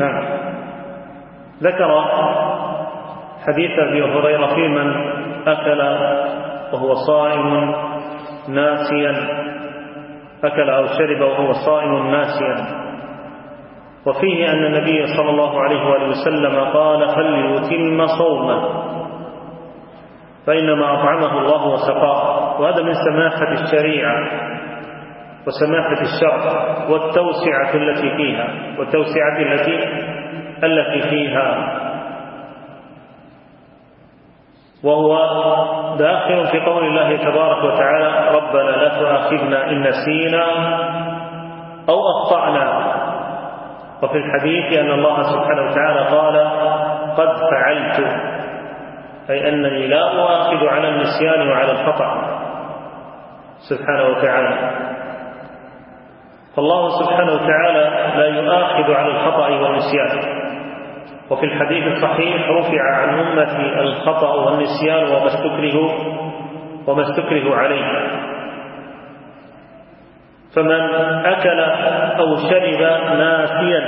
نعم. ذكر حديث أبي هريرة في من أكل وهو صائم ناسيا، أكل أو شرب وهو صائم ناسيا، وفيه أن النبي صلى الله عليه وآله وسلم قال: فليتم صومه فإنما أطعمه الله وسقاه. وهذا من سماحة الشريعة وسماحة الشرع والتوسعة التي فيها التي فيها، وهو داخل في قول الله تبارك وتعالى: ربنا لا تؤاخذنا إن نسينا أو أخطأنا. وفي الحديث أن الله سبحانه وتعالى قال: قد فعلت، أي أنني لا أؤاخذ على النسيان وعلى الخطأ سبحانه وتعالى. فالله سبحانه وتعالى لا يؤاخذ على الخطأ والنسيان. وفي الحديث الصحيح: رفع عن أمتي الخطأ والنسيان وما استكره عليه. فمن أكل أو شرب ناسيا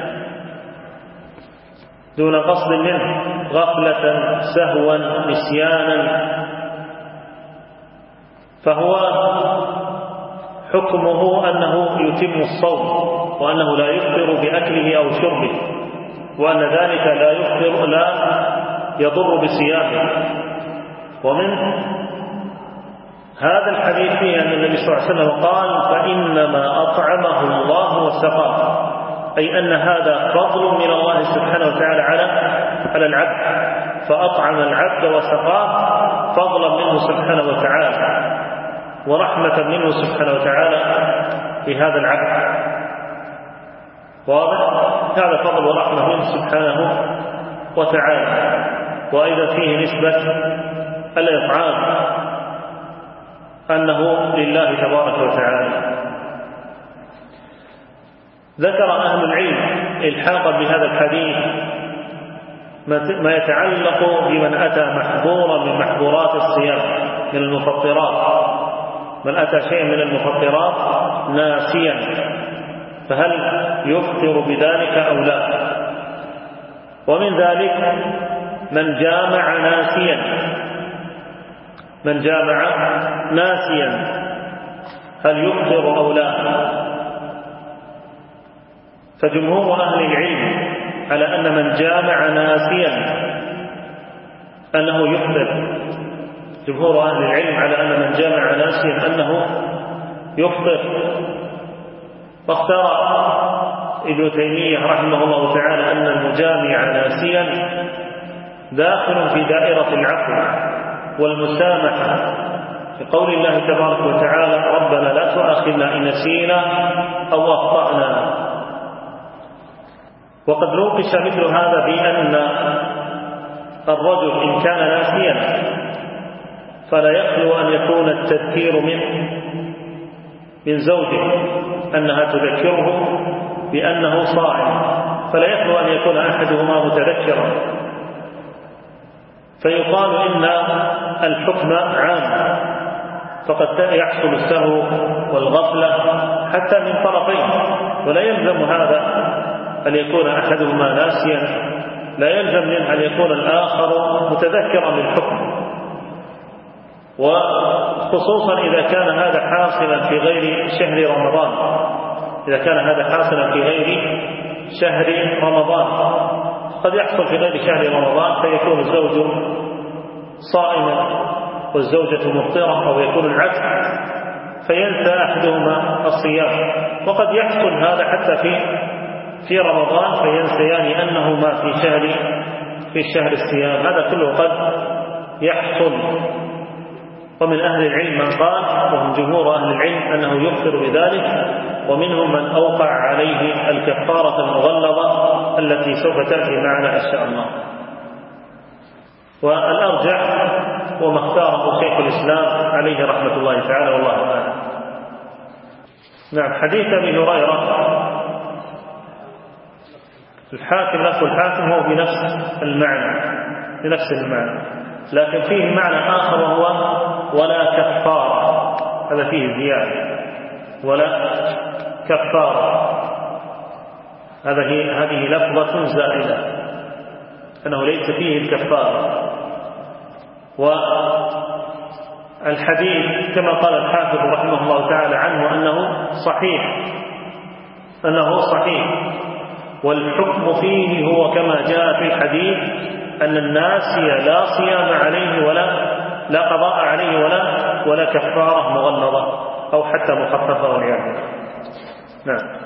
دون قصد منه، غفلة سهوا نسيانا، فهو حكمه أنه يتم الصوم، وأنه لا يفطر بأكله أو شربه، وأن ذلك لا يضر بصيامه. ومن هذا الحديث فيه أن النبي صلى الله عليه وسلم قال: فإنما أطعمه الله وسقاه، أي أن هذا فضل من الله سبحانه وتعالى على العبد، فأطعم العبد وسقاه فضلا منه سبحانه وتعالى ورحمة منه سبحانه وتعالى لهذا العبد. واضح؟ هذا فضل ورحمة منه سبحانه وتعالى. وأيضا فيه نسبة الإطعام أنه لله تبارك وتعالى. ذكر أهل العلم إلحاقا بهذا الحديث ما يتعلق بمن أتى محظورا من محظورات الصيام من المفطرات، من أتى شيئا من المفطرات ناسيا، فهل يفطر بذلك أو لا؟ ومن ذلك من جامع ناسيا هل يفطر أو لا؟ فجمهور أهل العلم على أن من جامع ناسيا أنه يفطر. جمهور أهل العلم على أن من جامع ناسيا أنه يفطر. واختار ابن تيمية رحمه الله تعالى أن المجامع ناسيا داخل في دائرة العفو والمسامحة، في قول الله تبارك وتعالى: ربنا لا تؤاخذنا إن نسينا أو أخطأنا. وقد نوقش مثل هذا بأن الرجل إن كان ناسيا فلا يخلو أن يكون التذكير من زوجه، أنها تذكره بأنه صائم، فلا يخلو أن يكون أحدهما متذكرا، فيقال إن الحكم عام، فقد يحصل السهو والغفلة حتى من طرفين، ولا يلزم هذا أن يكون أحدهما ناسيا، لا يلزم منه أن يكون الآخر متذكرا للحكم. وخصوصا إذا كان هذا حاصلا في غير شهر رمضان، إذا كان هذا حاصلا في غير شهر رمضان، قد يحصل في غير شهر رمضان فيكون الزوج صائما والزوجة مفطرة، أو يكون العكس فينسى أحدهما الصيام. وقد يحصل هذا حتى في رمضان فينسيان أنهما في شهر الصيام، هذا كله قد يحصل. ومن أهل العلم من قال، وهم جمهور أهل العلم، أنه يفطر بذلك، ومنهم من أوقع عليه الكفارة المغلظة التي سوف تأتي معنا إن شاء الله. والأرجح وما اختاره شيخ الإسلام عليه رحمة الله تعالى والله أعلم. نعم. حديث أبي هريرة الحاكم نفسه الحاكم هو بنفس المعنى، لكن فيه معنى آخر وهو ولا كفارة، هذا فيه زيادة، ولا كفارة. هذه لفظة زائدة أنه ليس فيه الكفارة. والحديث كما قال الحافظ رحمه الله تعالى عنه أنه صحيح، والحكم فيه هو كما جاء في الحديث أن الناسي لا صيام عليه لا قضاء عليه ولا كفارة مغلظة أو حتى مخففة والعياذ بالله. نعم.